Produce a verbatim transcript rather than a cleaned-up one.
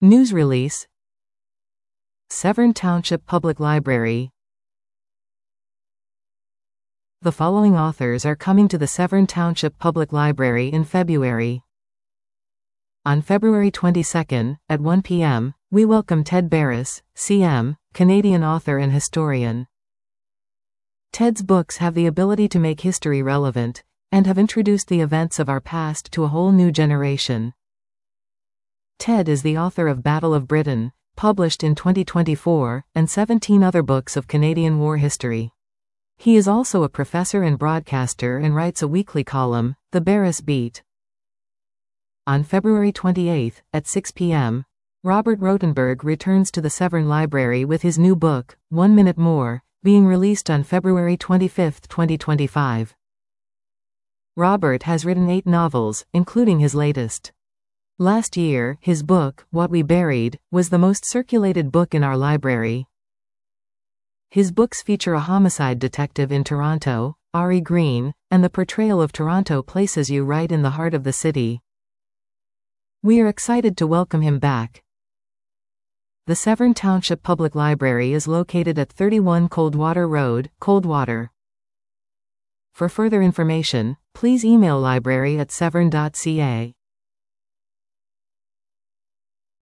News release. Severn Township Public Library. The following authors are coming to the Severn Township Public Library in February. On February twenty-second, at one p m, we welcome Ted Barris, C M, Canadian author and historian. Ted's books have the ability to make history relevant, and have introduced the events of our past to a whole new generation. Ted is the author of Battle of Britain, published in twenty twenty-four, and seventeen other books of Canadian war history. He is also a professor and broadcaster and writes a weekly column, The Barris Beat. On February twenty-eighth, at six p m, Robert Rotenberg returns to the Severn Library with his new book, One Minute More, being released on February twenty-fifth, twenty twenty-five. Robert has written eight novels, including his latest. Last year, his book, What We Buried, was the most circulated book in our library. His books feature a homicide detective in Toronto, Ari Green, and the portrayal of Toronto places you right in the heart of the city. We are excited to welcome him back. The Severn Township Public Library is located at thirty-one Coldwater Road, Coldwater. For further information, please email library at severn dot c a.